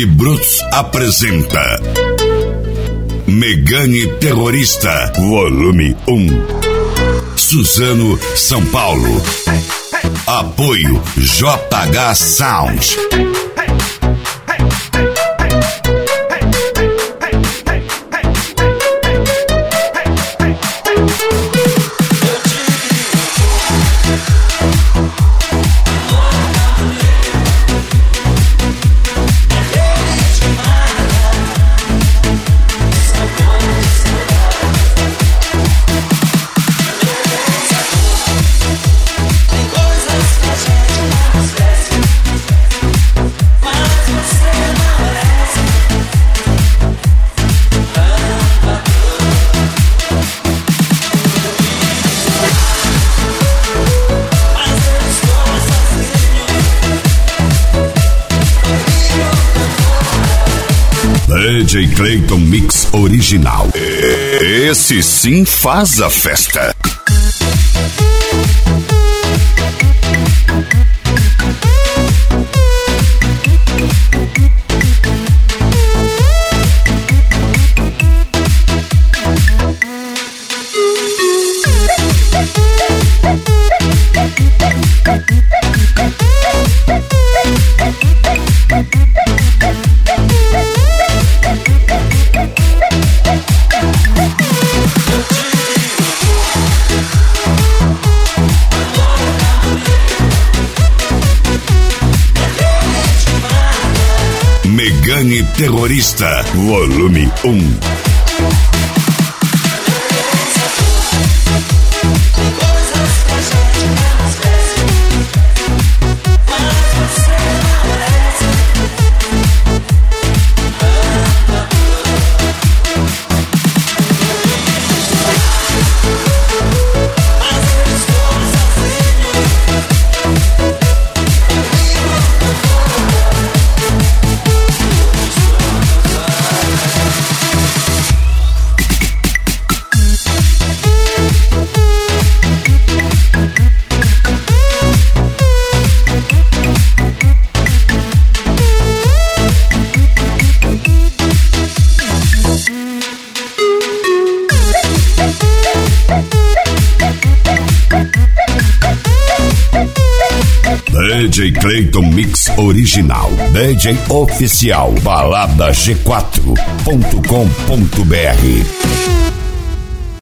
Baby Brutus apresenta Megane Terrorista, volume 1. Suzano, São Paulo. Apoio JH Sound. DJ Clayton Mix original. Esse sim faz a festa. Megane Terrorista, volume 1. DJ Clayton Mix original. DJ oficial. Balada G4.com.br.